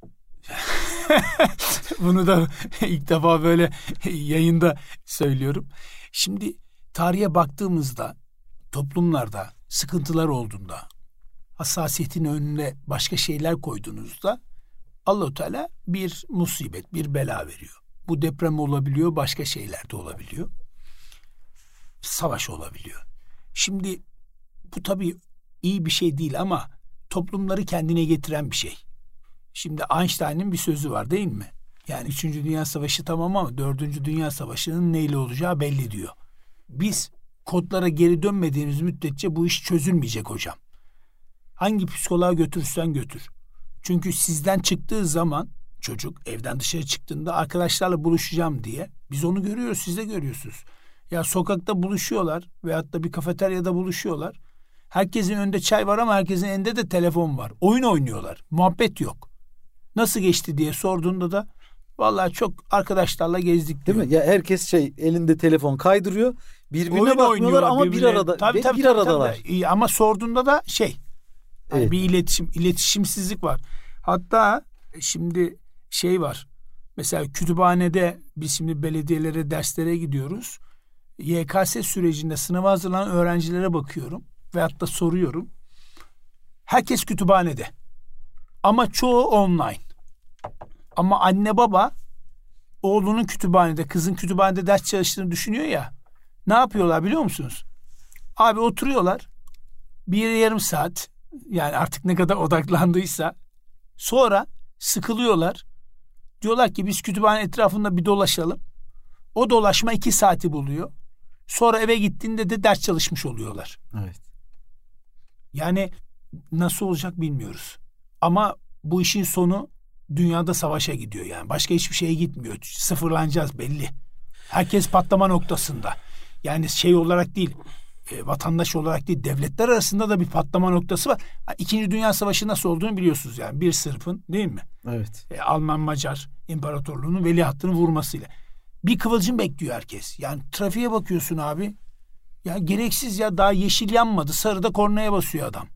Bunu da ilk defa böyle yayında söylüyorum. Şimdi tarihe baktığımızda toplumlarda sıkıntılar olduğunda, hassasiyetin önüne başka şeyler koyduğunuzda Allah-u Teala bir musibet, bir bela veriyor. Bu deprem olabiliyor, başka şeyler de olabiliyor. Savaş olabiliyor. Şimdi bu tabii iyi bir şey değil ama toplumları kendine getiren bir şey. Şimdi Einstein'ın bir sözü var değil mi? Yani üçüncü Dünya Savaşı tamam ama dördüncü Dünya Savaşı'nın neyle olacağı belli diyor. Biz kodlara geri dönmediğimiz müddetçe bu iş çözülmeyecek hocam. Hangi psikoloğa götürürsen götür. Çünkü sizden çıktığı zaman çocuk evden dışarı çıktığında arkadaşlarla buluşacağım diye biz onu görüyoruz, siz de görüyorsunuz. Ya sokakta buluşuyorlar veyahut da bir kafeteryada buluşuyorlar. Herkesin önünde çay var ama herkesin elinde de telefon var. Oyun oynuyorlar. Muhabbet yok. Nasıl geçti diye sorduğunda da vallahi çok arkadaşlarla gezdik diyor. Değil mi? Ya herkes şey elinde telefon kaydırıyor. Birbirine oyun bakmıyorlar ama birbirine, bir arada tabii, tabii, bir tabii, aradalar. Tabii. Ama sorduğunda da şey, yani evet. bir iletişim, iletişimsizlik var. Hatta şimdi şey var. Mesela kütüphanede biz şimdi belediyelere derslere gidiyoruz. Y K S sürecinde sınava hazırlanan öğrencilere bakıyorum. Veyahut da soruyorum. Herkes kütüphanede. Ama çoğu online. Ama anne baba oğlunun kütüphanede, kızın kütüphanede ders çalıştığını düşünüyor ya. Ne yapıyorlar biliyor musunuz? Abi oturuyorlar. Bir yarım saat, yani artık ne kadar odaklandıysa, sonra sıkılıyorlar. Diyorlar ki biz kütüphane etrafında bir dolaşalım. O dolaşma iki saati buluyor. Sonra eve gittiğinde de ders çalışmış oluyorlar. Evet. Yani nasıl olacak bilmiyoruz. Ama bu işin sonu dünyada savaşa gidiyor yani. Başka hiçbir şeye gitmiyor. Sıfırlanacağız belli. Herkes patlama noktasında. Yani şey olarak değil, e, vatandaş olarak değil, devletler arasında da bir patlama noktası var. İkinci Dünya Savaşı nasıl olduğunu biliyorsunuz yani. Bir sınıfın, değil mi? Evet. E, Alman-Macar İmparatorluğu'nun veliahtını vurmasıyla. Bir kıvılcım bekliyor herkes. Yani trafiğe bakıyorsun abi. Ya gereksiz ya, daha yeşil yanmadı. Sarıda kornaya basıyor adam.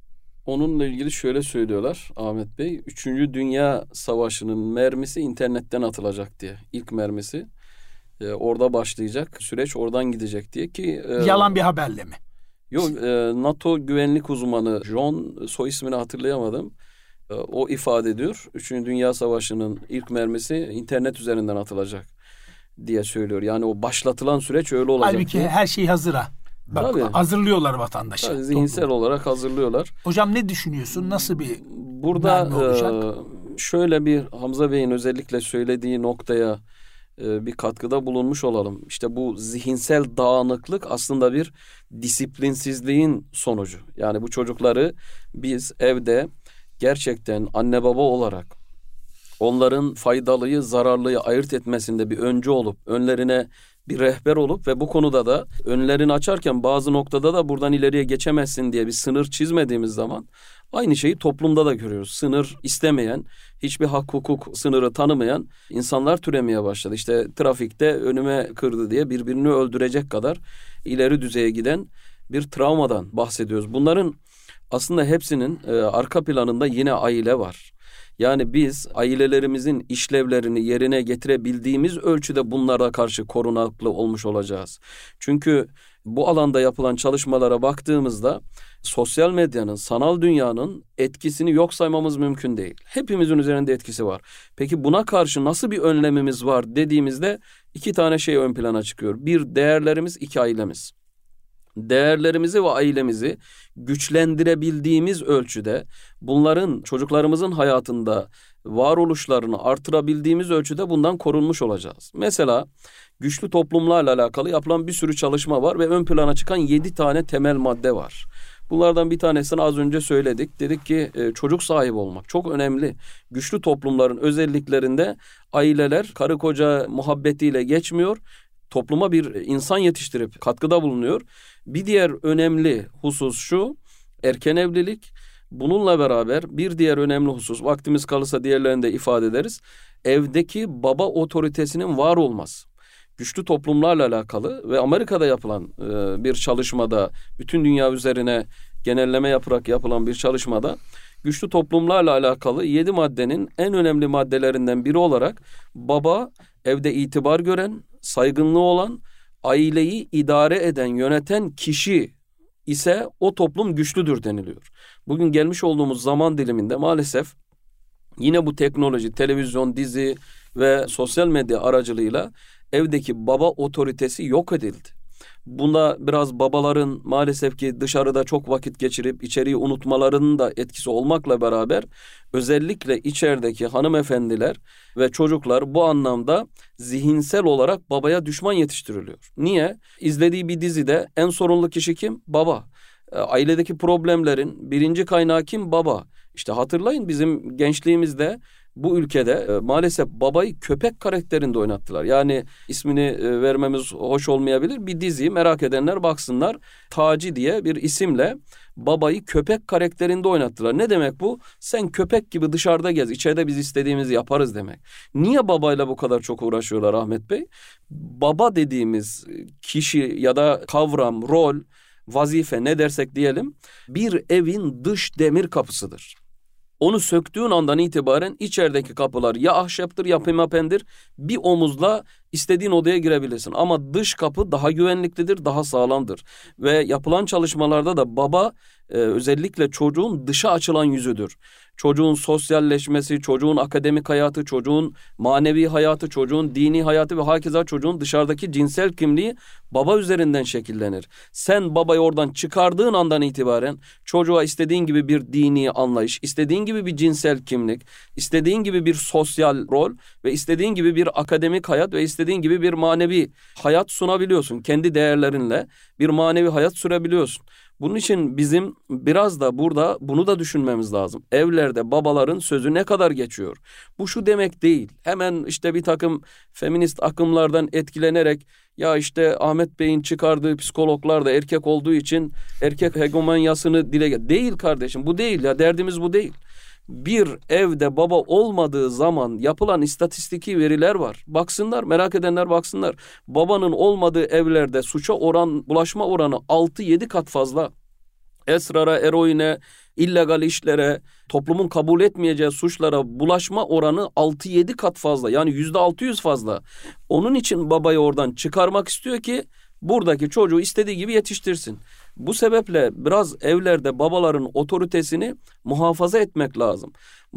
Onunla ilgili şöyle söylüyorlar Ahmet Bey. Üçüncü Dünya Savaşı'nın mermisi internetten atılacak diye. İlk mermisi e, orada başlayacak. Süreç oradan gidecek diye ki... E, Yalan bir haberle mi? Yok, e, NATO güvenlik uzmanı John, soy ismini hatırlayamadım. E, o ifade ediyor. Üçüncü Dünya Savaşı'nın ilk mermisi internet üzerinden atılacak diye söylüyor. Yani o başlatılan süreç öyle olacak. Halbuki diye. her şey hazıra. Bak, Tabii. hazırlıyorlar vatandaşı. Tabii, zihinsel Toplum. olarak hazırlıyorlar. Hocam ne düşünüyorsun? Nasıl bir Burada olacak? e, şöyle bir Hamza Bey'in özellikle söylediği noktaya e, bir katkıda bulunmuş olalım. İşte bu zihinsel dağınıklık aslında bir disiplinsizliğin sonucu. Yani bu çocukları biz evde gerçekten anne baba olarak onların faydalıyı zararlıyı ayırt etmesinde bir öncü olup önlerine bir rehber olup ve bu konuda da önlerini açarken bazı noktada da buradan ileriye geçemezsin diye bir sınır çizmediğimiz zaman aynı şeyi toplumda da görüyoruz. Sınır istemeyen, hiçbir hak hukuk sınırı tanımayan insanlar türemeye başladı. İşte trafikte önüme kırdı diye birbirini öldürecek kadar ileri düzeye giden bir travmadan bahsediyoruz. Bunların aslında hepsinin e, arka planında yine aile var. Yani biz ailelerimizin işlevlerini yerine getirebildiğimiz ölçüde bunlara karşı korunaklı olmuş olacağız. Çünkü bu alanda yapılan çalışmalara baktığımızda sosyal medyanın, sanal dünyanın etkisini yok saymamız mümkün değil. Hepimizin üzerinde etkisi var. Peki buna karşı nasıl bir önlemimiz var dediğimizde iki tane şey ön plana çıkıyor. Bir, değerlerimiz, iki, ailemiz. Değerlerimizi ve ailemizi güçlendirebildiğimiz ölçüde, bunların çocuklarımızın hayatında varoluşlarını artırabildiğimiz ölçüde bundan korunmuş olacağız. Mesela güçlü toplumlarla alakalı yapılan bir sürü çalışma var ve ön plana çıkan yedi tane temel madde var. Bunlardan bir tanesini az önce söyledik. Dedik ki e, çocuk sahibi olmak çok önemli. Güçlü toplumların özelliklerinde aileler karı koca muhabbetiyle geçmiyor. Topluma bir insan yetiştirip katkıda bulunuyor. Bir diğer önemli husus şu, erken evlilik. Bununla beraber bir diğer önemli husus, vaktimiz kalırsa diğerlerini de ifade ederiz. Evdeki baba otoritesinin var olması. Güçlü toplumlarla alakalı ve Amerika'da yapılan e, bir çalışmada, bütün dünya üzerine genelleme yaparak yapılan bir çalışmada güçlü toplumlarla alakalı yedi maddenin en önemli maddelerinden biri olarak baba evde itibar gören, saygınlığı olan, aileyi idare eden, yöneten kişi ise o toplum güçlüdür deniliyor. Bugün gelmiş olduğumuz zaman diliminde maalesef yine bu teknoloji, televizyon, dizi ve sosyal medya aracılığıyla evdeki baba otoritesi yok edildi. Bunda biraz babaların maalesef ki dışarıda çok vakit geçirip içeriği unutmalarının da etkisi olmakla beraber özellikle içerideki hanımefendiler ve çocuklar bu anlamda zihinsel olarak babaya düşman yetiştiriliyor. Niye? İzlediği bir dizide en sorumlu kişi kim? Baba. E, ailedeki problemlerin birinci kaynağı kim? Baba. İşte hatırlayın bizim gençliğimizde bu ülkede e, maalesef babayı köpek karakterinde oynattılar. Yani ismini e, vermemiz hoş olmayabilir. Bir dizi merak edenler baksınlar. Taci diye bir isimle babayı köpek karakterinde oynattılar. Ne demek bu? Sen köpek gibi dışarıda gez. İçeride biz istediğimizi yaparız demek. Niye babayla bu kadar çok uğraşıyorlar Ahmet Bey? Baba dediğimiz kişi ya da kavram, rol, vazife ne dersek diyelim bir evin dış demir kapısıdır. Onu söktüğün andan itibaren içerideki kapılar ya ahşaptır ya pimapendir. Bir omuzla istediğin odaya girebilirsin. Ama dış kapı daha güvenliklidir, daha sağlamdır. Ve yapılan çalışmalarda da baba e, özellikle çocuğun dışa açılan yüzüdür. Çocuğun sosyalleşmesi, çocuğun akademik hayatı, çocuğun manevi hayatı, çocuğun dini hayatı ve hakeza çocuğun dışarıdaki cinsel kimliği baba üzerinden şekillenir. Sen babayı oradan çıkardığın andan itibaren çocuğa istediğin gibi bir dini anlayış, istediğin gibi bir cinsel kimlik, istediğin gibi bir sosyal rol ve istediğin gibi bir akademik hayat ve istediğin gibi bir manevi hayat sunabiliyorsun. Kendi değerlerinle bir manevi hayat sürebiliyorsun. Bunun için bizim biraz da burada bunu da düşünmemiz lazım. Evlerde babaların sözü ne kadar geçiyor? Bu şu demek değil. Hemen işte bir takım feminist akımlardan etkilenerek ya işte Ahmet Bey'in çıkardığı psikologlar da erkek olduğu için erkek hegemonyasını dile get. Değil kardeşim, bu değil ya, derdimiz bu değil. Bir evde baba olmadığı zaman yapılan istatistiki veriler var. Baksınlar, merak edenler baksınlar. Babanın olmadığı evlerde suça oran, bulaşma oranı altı yedi kat fazla. Esrara, eroine, illegal işlere, toplumun kabul etmeyeceği suçlara bulaşma oranı altı yedi kat fazla. Yani yüzde altı yüz fazla. Onun için babayı oradan çıkarmak istiyor ki buradaki çocuğu istediği gibi yetiştirsin. Bu sebeple biraz evlerde babaların otoritesini muhafaza etmek lazım.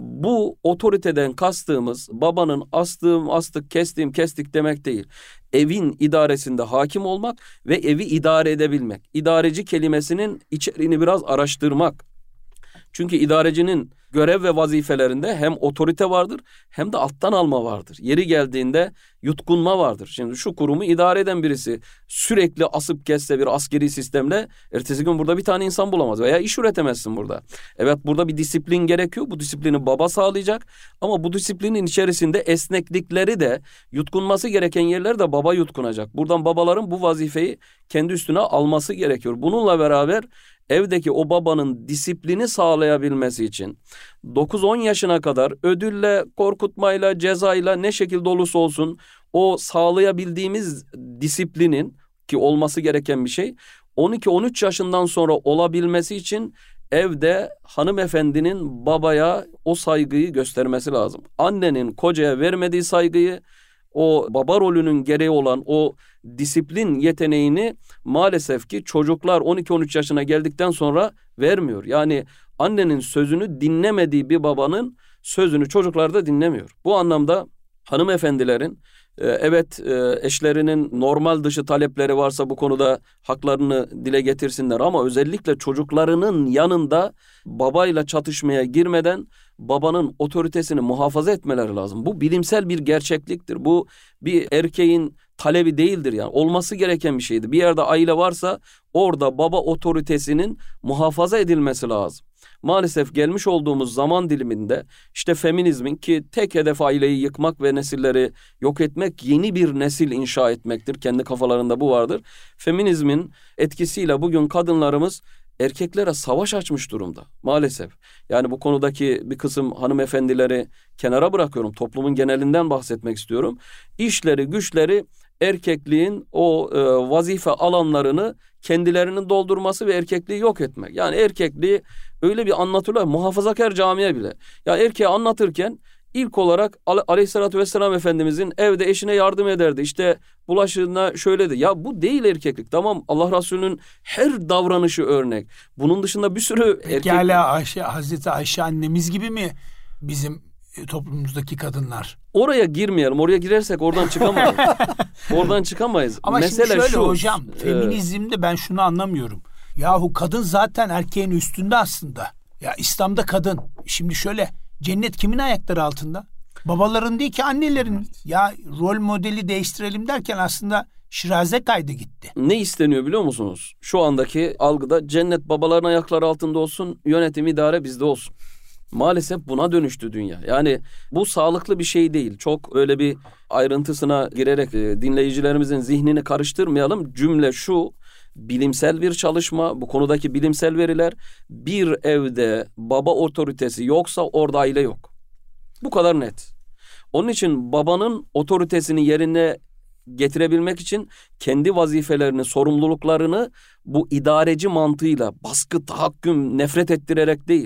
Bu otoriteden kastığımız babanın astığım astık, kestiğim kestik demek değil. Evin idaresinde hakim olmak ve evi idare edebilmek. İdareci kelimesinin içeriğini biraz araştırmak. Çünkü idarecinin görev ve vazifelerinde hem otorite vardır hem de alttan alma vardır. Yeri geldiğinde yutkunma vardır. Şimdi şu kurumu idare eden birisi sürekli asıp kesse bir askeri sistemle ertesi gün burada bir tane insan bulamaz veya iş üretemezsin burada. Evet, burada bir disiplin gerekiyor. Bu disiplini baba sağlayacak ama bu disiplinin içerisinde esneklikleri de yutkunması gereken yerler de baba yutkunacak. Buradan babaların bu vazifeyi kendi üstüne alması gerekiyor. Bununla beraber evdeki o babanın disiplini sağlayabilmesi için dokuz on yaşına kadar ödülle, korkutmayla, cezayla ne şekilde olursa olsun o sağlayabildiğimiz disiplinin, ki olması gereken bir şey, on iki on üç yaşından sonra olabilmesi için evde hanımefendinin babaya o saygıyı göstermesi lazım. Annenin kocaya vermediği saygıyı, o baba rolünün gereği olan o disiplin yeteneğini maalesef ki çocuklar on iki on üç yaşına geldikten sonra vermiyor. Yani annenin sözünü dinlemediği bir babanın sözünü çocuklar da dinlemiyor. Bu anlamda hanımefendilerin evet eşlerinin normal dışı talepleri varsa bu konuda haklarını dile getirsinler ama özellikle çocuklarının yanında babayla çatışmaya girmeden babanın otoritesini muhafaza etmeleri lazım. Bu bilimsel bir gerçekliktir. Bu bir erkeğin talebi değildir yani. Olması gereken bir şeydir. Bir yerde aile varsa orada baba otoritesinin muhafaza edilmesi lazım. Maalesef gelmiş olduğumuz zaman diliminde işte feminizmin, ki tek hedef aileyi yıkmak ve nesilleri yok etmek, yeni bir nesil inşa etmektir. Kendi kafalarında bu vardır. Feminizmin etkisiyle bugün kadınlarımız erkeklere savaş açmış durumda maalesef. Yani bu konudaki bir kısım hanımefendileri kenara bırakıyorum. Toplumun genelinden bahsetmek istiyorum. İşleri, güçleri erkekliğin o e, vazife alanlarını kendilerinin doldurması ve erkekliği yok etmek. Yani erkekliği öyle bir anlatılıyor, muhafazakar camiye bile. Ya erkeğe anlatırken ilk olarak Aleyhisselatü Vesselam Efendimizin evde eşine yardım ederdi. İşte bulaşığına şöyledi. Ya bu değil erkeklik. Tamam, Allah Resulü'nün her davranışı örnek. Bunun dışında bir sürü Peki erkek... hala Ayşe, Hazreti Ayşe annemiz gibi mi bizim toplumumuzdaki kadınlar? Oraya girmeyelim. Oraya girersek oradan çıkamayız. oradan çıkamayız. Ama mesele şimdi şöyle şu, hocam, e... feminizmde ben şunu anlamıyorum. Yahu kadın zaten erkeğin üstünde aslında. Ya İslam'da kadın. Şimdi şöyle, cennet kimin ayakları altında? Babaların değil ki, annelerin. Evet. Ya rol modeli değiştirelim derken aslında şiraze kaydı gitti. Ne isteniyor biliyor musunuz? Şu andaki algıda cennet babaların ayakları altında olsun, yönetim, idare bizde olsun. Maalesef buna dönüştü dünya. Yani bu sağlıklı bir şey değil. Çok öyle bir ayrıntısına girerek dinleyicilerimizin zihnini karıştırmayalım. Cümle şu: bilimsel bir çalışma, bu konudaki bilimsel veriler, bir evde baba otoritesi yoksa orada aile yok. Bu kadar net. Onun için babanın otoritesini yerine getirebilmek için kendi vazifelerini, sorumluluklarını bu idareci mantığıyla baskı, tahakküm, nefret ettirerek değil.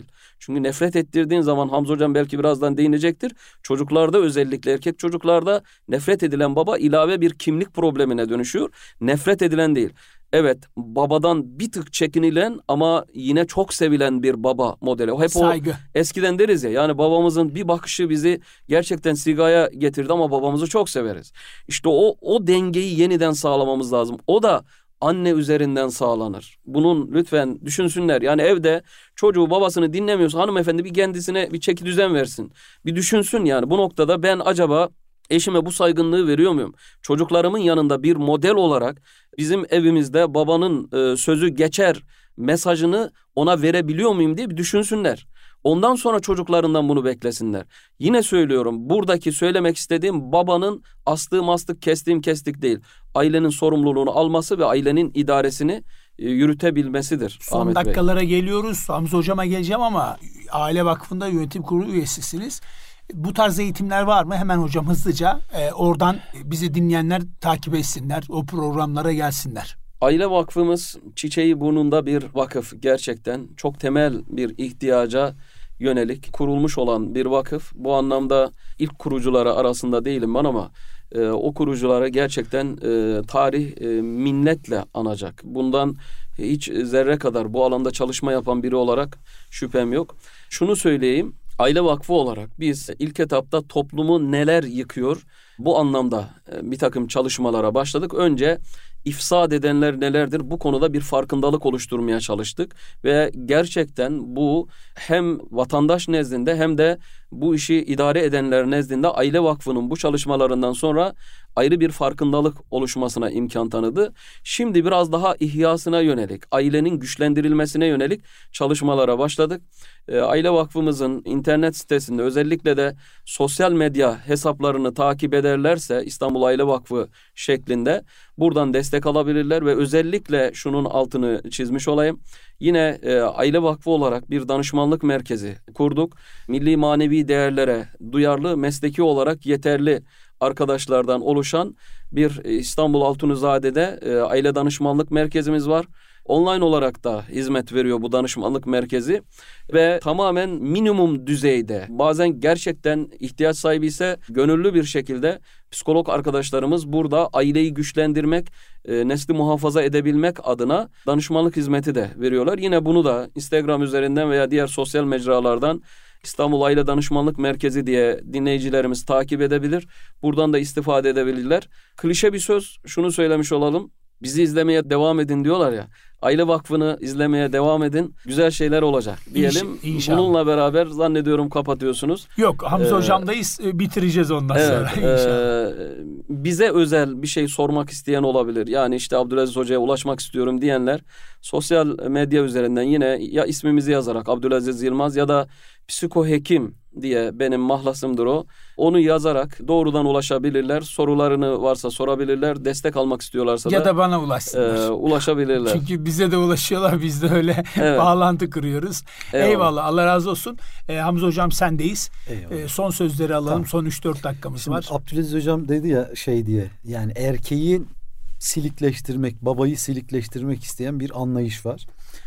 Çünkü nefret ettirdiğin zaman, Hamza Hocam belki birazdan değinecektir, çocuklarda, özellikle erkek çocuklarda nefret edilen baba ilave bir kimlik problemine dönüşüyor. Nefret edilen değil. Evet, babadan bir tık çekinilen ama yine çok sevilen bir baba modeli. Hep saygı. O eskiden deriz ya, yani babamızın bir bakışı bizi gerçekten sigaya getirdi ama babamızı çok severiz. İşte o o dengeyi yeniden sağlamamız lazım. O da anne üzerinden sağlanır. Bunun lütfen düşünsünler. Yani evde çocuğu babasını dinlemiyorsa hanımefendi bir kendisine bir çeki düzen versin. Bir düşünsün yani bu noktada ben acaba eşime bu saygınlığı veriyor muyum? Çocuklarımın yanında bir model olarak bizim evimizde babanın e, sözü geçer mesajını ona verebiliyor muyum diye bir düşünsünler. Ondan sonra çocuklarından bunu beklesinler. Yine söylüyorum, buradaki söylemek istediğim babanın astığı mastık, kestiğim kestik değil. Ailenin sorumluluğunu alması ve ailenin idaresini e, yürütebilmesidir. Son Ahmet dakikalara Bey. geliyoruz. Hamza Hocam'a geleceğim ama Aile Vakfı'nda yönetim kurulu üyesisiniz. Bu tarz eğitimler var mı? Hemen hocam hızlıca e, oradan bizi dinleyenler takip etsinler. O programlara gelsinler. Aile Vakfımız çiçeği burnunda bir vakıf. Gerçekten çok temel bir ihtiyaca yönelik kurulmuş olan bir vakıf. Bu anlamda ilk kurucuları arasında değilim ben ama e, o kuruculara gerçekten e, tarih e, minnetle anacak. Bundan hiç zerre kadar bu alanda çalışma yapan biri olarak şüphem yok. Şunu söyleyeyim. Aile Vakfı olarak biz ilk etapta toplumu neler yıkıyor, bu anlamda bir takım çalışmalara başladık. Önce ifsad edenler nelerdir, bu konuda bir farkındalık oluşturmaya çalıştık. Ve gerçekten bu hem vatandaş nezdinde hem de bu işi idare edenler nezdinde Aile Vakfı'nın bu çalışmalarından sonra ayrı bir farkındalık oluşmasına imkan tanıdı. Şimdi biraz daha ihyasına yönelik, ailenin güçlendirilmesine yönelik çalışmalara başladık. E, Aile Vakfımızın internet sitesinde özellikle de sosyal medya hesaplarını takip ederlerse İstanbul Aile Vakfı şeklinde buradan destek alabilirler ve özellikle şunun altını çizmiş olayım. Yine e, Aile Vakfı olarak bir danışmanlık merkezi kurduk. Milli manevi değerlere duyarlı, mesleki olarak yeterli arkadaşlardan oluşan bir İstanbul Altunizade'de e, aile danışmanlık merkezimiz var. Online olarak da hizmet veriyor bu danışmanlık merkezi ve tamamen minimum düzeyde, bazen gerçekten ihtiyaç sahibi ise gönüllü bir şekilde psikolog arkadaşlarımız burada aileyi güçlendirmek, e, nesli muhafaza edebilmek adına danışmanlık hizmeti de veriyorlar. Yine bunu da Instagram üzerinden veya diğer sosyal mecralardan İstanbul Aile Danışmanlık Merkezi diye dinleyicilerimiz takip edebilir. Buradan da istifade edebilirler. Klişe bir söz, şunu söylemiş olalım. Bizi izlemeye devam edin diyorlar ya. Aile Vakfı'nı izlemeye devam edin. Güzel şeyler olacak diyelim. İnşallah. Bununla beraber zannediyorum kapatıyorsunuz. Yok, Hamza ee, Hocam'dayız. Bitireceğiz ondan evet, sonra inşallah. E, bize özel bir şey sormak isteyen olabilir. Yani işte Abdülaziz Hoca'ya ulaşmak istiyorum diyenler sosyal medya üzerinden yine ya ismimizi yazarak Abdülaziz Yılmaz ya da psikohekim diye benim mahlasımdır o. Onu yazarak doğrudan ulaşabilirler. Sorularını varsa sorabilirler. Destek almak istiyorlarsa ya da, da bana ulaşsınlar. E, ulaşabilirler. Çünkü bize de ulaşıyorlar. Biz de öyle evet. bağlantı kuruyoruz. Eyvallah. Eyvallah. Allah razı olsun. Ee, Hamza Hocam sendeyiz. Ee, son sözleri alalım. Tamam. Son üç dört dakikamız Şimdi var. Abdülaziz Hocam dedi ya şey diye. Yani erkeği silikleştirmek, babayı silikleştirmek isteyen bir anlayış var.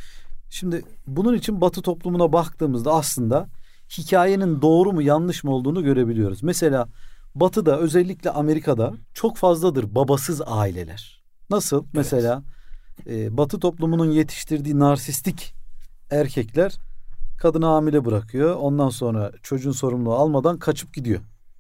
Şimdi bunun için Batı toplumuna baktığımızda aslında hikayenin doğru mu yanlış mı olduğunu görebiliyoruz. Mesela Batı'da, özellikle Amerika'da çok fazladır babasız aileler. Nasıl? Evet. Mesela e, Batı toplumunun yetiştirdiği narsistik erkekler kadını hamile bırakıyor. Ondan sonra çocuğun sorumluluğu almadan kaçıp gidiyor.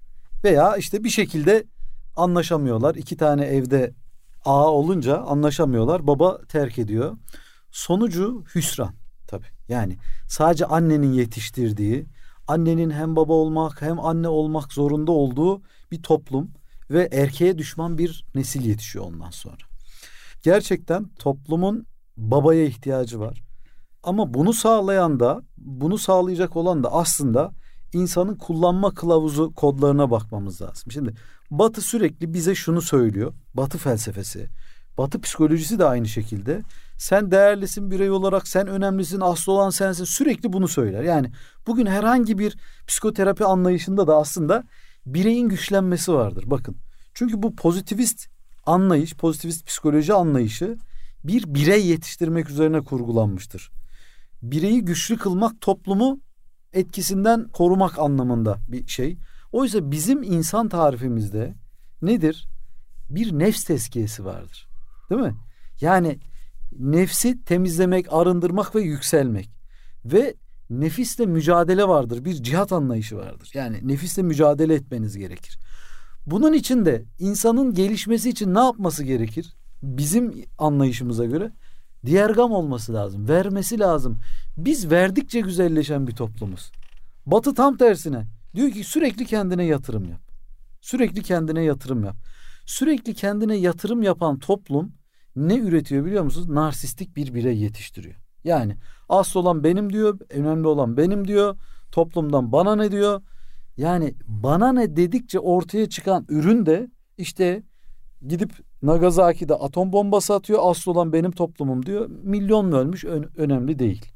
Veya işte bir şekilde anlaşamıyorlar. İki tane evde ağa olunca anlaşamıyorlar. Baba terk ediyor. Sonucu hüsran tabii. Yani sadece annenin yetiştirdiği, annenin hem baba olmak hem anne olmak zorunda olduğu bir toplum ve erkeğe düşman bir nesil yetişiyor ondan sonra. Gerçekten toplumun babaya ihtiyacı var. Ama bunu sağlayan da, bunu sağlayacak olan da aslında insanın kullanma kılavuzu kodlarına bakmamız lazım. Şimdi Batı sürekli bize şunu söylüyor. Batı felsefesi, Batı psikolojisi de aynı şekilde. Sen değerlisin birey olarak, sen önemlisin, asıl olan sensin. Sürekli bunu söyler. Yani bugün herhangi bir psikoterapi anlayışında da aslında bireyin güçlenmesi vardır. Bakın. Çünkü bu pozitivist anlayış, pozitivist psikoloji anlayışı bir birey yetiştirmek üzerine kurgulanmıştır. Bireyi güçlü kılmak toplumu etkisinden korumak anlamında bir şey. Oysa bizim insan tarifimizde nedir? Bir nefs tezkiyesi vardır. Değil mi? Yani nefsi temizlemek, arındırmak ve yükselmek. Ve nefisle mücadele vardır. Bir cihat anlayışı vardır. Yani nefisle mücadele etmeniz gerekir. Bunun için de insanın gelişmesi için ne yapması gerekir? Bizim anlayışımıza göre diyergam olması lazım. Vermesi lazım. Biz verdikçe güzelleşen bir toplumuz. Batı tam tersine. Diyor ki sürekli kendine yatırım yap. Sürekli kendine yatırım yap. Sürekli kendine yatırım yapan toplum ne üretiyor biliyor musunuz? Narsistik bir birey yetiştiriyor. Yani asıl olan benim diyor, önemli olan benim diyor. Toplumdan bana ne diyor? Yani bana ne dedikçe ortaya çıkan ürün de işte gidip Nagasaki'de atom bombası atıyor. Asıl olan benim toplumum diyor. Milyon mu ölmüş? Ö- önemli değil.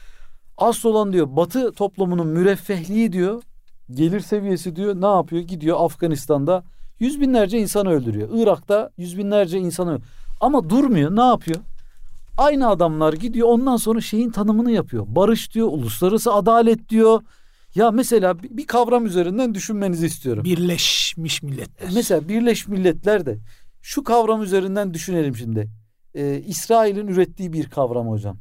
Asıl olan diyor Batı toplumunun müreffehliği diyor. Gelir seviyesi diyor. Ne yapıyor? Gidiyor Afganistan'da yüz binlerce insan öldürüyor. Irak'ta yüz binlerce insan öldürüyor. Ama durmuyor. Ne yapıyor? Aynı adamlar gidiyor ondan sonra şeyin tanımını yapıyor. Barış diyor, uluslararası adalet diyor. Ya mesela bir kavram üzerinden düşünmenizi istiyorum. Birleşmiş Milletler. Mesela Birleşmiş Milletler de şu kavram üzerinden düşünelim şimdi. Ee, İsrail'in ürettiği bir kavram hocam.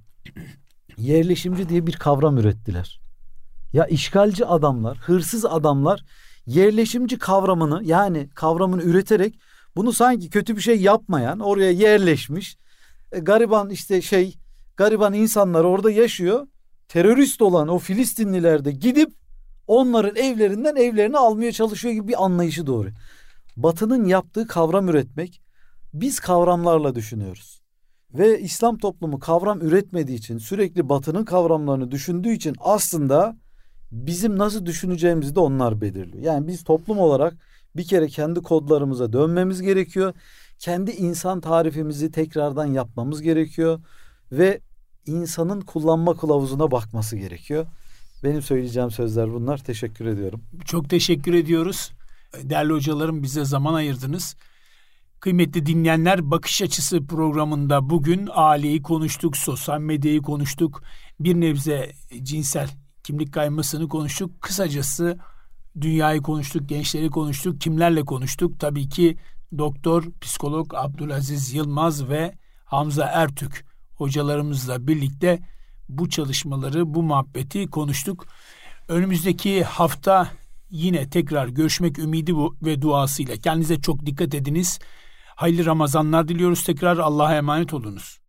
Yerleşimci diye bir kavram ürettiler. Ya işgalci adamlar, hırsız adamlar yerleşimci kavramını yani kavramını üreterek bunu sanki kötü bir şey yapmayan oraya yerleşmiş e, gariban işte şey gariban insanlar orada yaşıyor. Terörist olan o Filistinliler de gidip onların evlerinden evlerini almaya çalışıyor gibi bir anlayışı doğru. Batı'nın yaptığı kavram üretmek, biz kavramlarla düşünüyoruz. Ve İslam toplumu kavram üretmediği için, sürekli Batı'nın kavramlarını düşündüğü için aslında bizim nasıl düşüneceğimizi de onlar belirliyor. Yani biz toplum olarak bir kere kendi kodlarımıza dönmemiz gerekiyor. Kendi insan tarifimizi tekrardan yapmamız gerekiyor. Ve insanın kullanma kılavuzuna bakması gerekiyor. Benim söyleyeceğim sözler bunlar. Teşekkür ediyorum. Çok teşekkür ediyoruz. Değerli hocalarım bize zaman ayırdınız. Kıymetli dinleyenler, Bakış Açısı programında bugün aileyi konuştuk, sosyal medyayı konuştuk. Bir nebze cinsel kimlik kaymasını konuştuk. Kısacası dünyayı konuştuk, gençleri konuştuk. Kimlerle konuştuk? Tabii ki Doktor Psikolog Abdülaziz Yılmaz ve Hamza Ertürk hocalarımızla birlikte bu çalışmaları, bu muhabbeti konuştuk. Önümüzdeki hafta yine tekrar görüşmek ümidi ve duasıyla. Kendinize çok dikkat ediniz. Hayırlı Ramazanlar diliyoruz tekrar. Allah'a emanet olunuz.